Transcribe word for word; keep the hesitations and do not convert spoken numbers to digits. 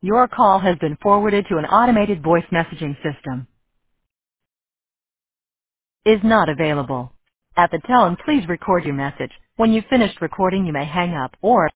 Your call has been forwarded to an automated voice messaging system. Is not available. At the tone, please record your message. When you've finished recording, you may hang up or